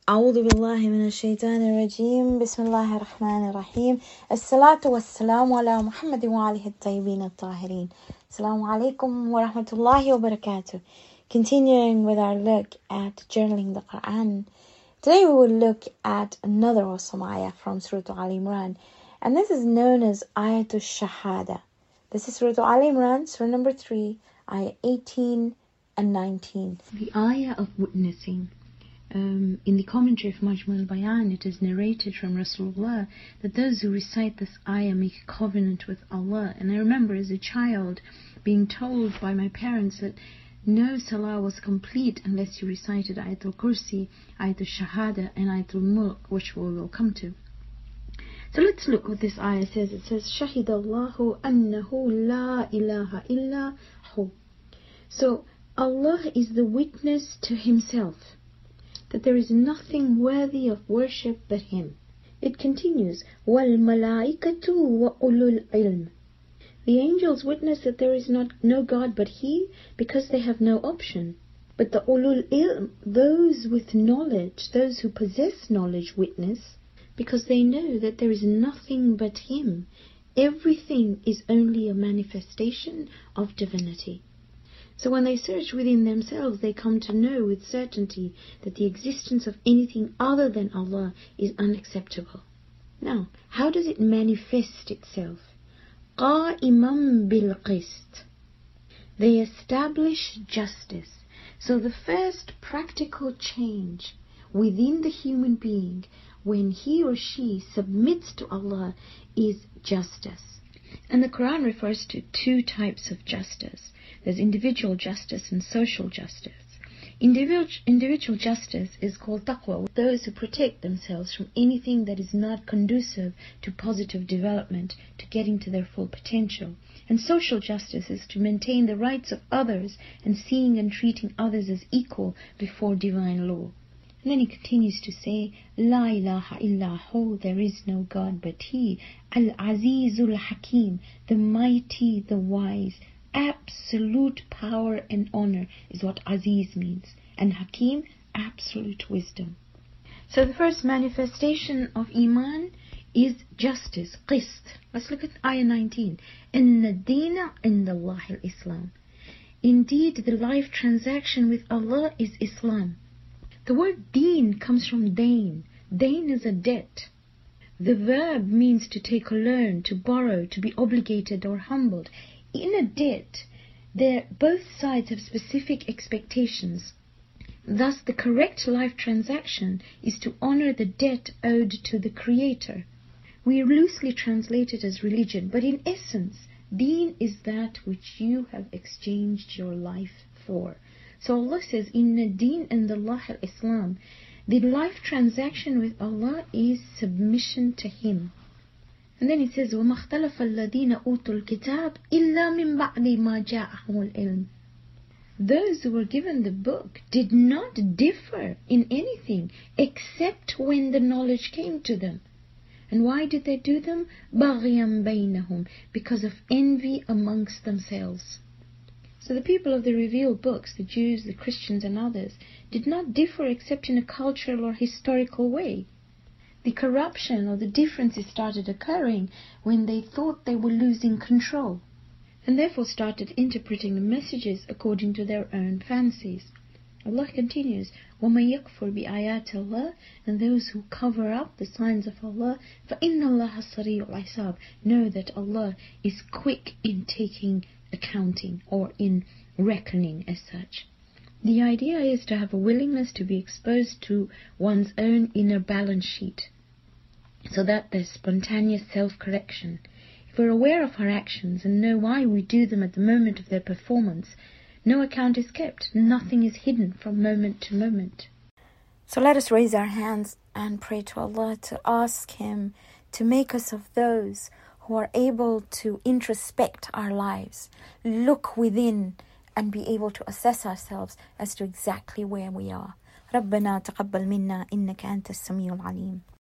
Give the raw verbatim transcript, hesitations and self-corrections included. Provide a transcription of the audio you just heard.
أعوذ بالله من الشيطان الرجيم بسم الله الرحمن الرحيم الصلاة والسلام على محمد وآله الطيبين الطاهرين. Assalamu alaikum wa rahmatullahi wa barakatuh. Continuing with our look at journaling the Quran. Today we will look at another awesome ayah from Surah Al Imran, and this is known as Ayatul Shahada. This is Surah Al Imran, Surah number three, ayah eighteen and nineteen. The ayah of witnessing. Um, in the commentary of Majmu al-Bayan, it is narrated from Rasulullah that those who recite this ayah make a covenant with Allah. And I remember as a child being told by my parents that no salah was complete unless you recited Ayatul Kursi, Ayatul Shahada, and Ayatul Mulk, which we will come to. So let's look what this ayah says. It says, Shahidallahu annahu la ilaha illa hu. So Allah is the witness to Himself that there is nothing worthy of worship but Him. It continues, وَالْمَلَائِكَةُ وَأُولُو الْعِلْمِ. The angels witness that there is not no God but He, because they have no option. But the ulul ilm, those with knowledge, those who possess knowledge, witness, because they know that there is nothing but Him. Everything is only a manifestation of divinity. So when they search within themselves, they come to know with certainty that the existence of anything other than Allah is unacceptable. Now, how does it manifest itself? قَائِمًا بِالْقِسْطِ. They establish justice. So the first practical change within the human being when he or she submits to Allah is justice. And the Quran refers to two types of justice. There's individual justice and social justice. Individual, individual justice is called taqwa, those who protect themselves from anything that is not conducive to positive development, to getting to their full potential. And social justice is to maintain the rights of others and seeing and treating others as equal before divine law. And then he continues to say, La ilaha illa hu, there is no God but He, Al-Azizul Hakim, the mighty, the wise. Absolute power and honor is what Aziz means. And Hakim, absolute wisdom. So the first manifestation of Iman is justice, qist. Let's look at ayah nineteen. Inna deena indallahi al-Islam. Indeed, the life transaction with Allah is Islam. The word deen comes from dain. Dain is a debt. The verb means to take a loan, to borrow, to be obligated or humbled. In a debt, there both sides have specific expectations. Thus, the correct life transaction is to honor the debt owed to the Creator. We loosely translate it as religion, but in essence, deen is that which you have exchanged your life for. So Allah says, Inna deen indallah al-Islam. The life transaction with Allah is submission to Him. And then it says, وَمَا اخْتَلَفَ الَّذِينَ أُوتُوا الْكِتَابِ إِلَّا مِنْ بَعْدِ مَا جَاءَهُمُ الْعِلْمِ. Those who were given the book did not differ in anything except when the knowledge came to them. And why did they do them? بَغْيًا بَيْنَهُمْ, because of envy amongst themselves. So the people of the revealed books, the Jews, the Christians and others, did not differ except in a cultural or historical way. The corruption or the differences started occurring when they thought they were losing control, and therefore started interpreting the messages according to their own fancies. Allah continues, وَمَن يَكْفُرْ بِآيَاتِ اللَّهِ, and those who cover up the signs of Allah, فَإِنَّ اللَّهَ سَرِيعُ الْحِسَابِ, know that Allah is quick in taking accounting or in reckoning as such. The idea is to have a willingness to be exposed to one's own inner balance sheet, so that there's spontaneous self-correction. If we're aware of our actions and know why we do them at the moment of their performance, no account is kept, nothing is hidden from moment to moment. So let us raise our hands and pray to Allah to ask Him to make us of those who are able to introspect our lives, look within, and be able to assess ourselves as to exactly where we are. ربنا تقبل منا إنك أنت السميع العليم.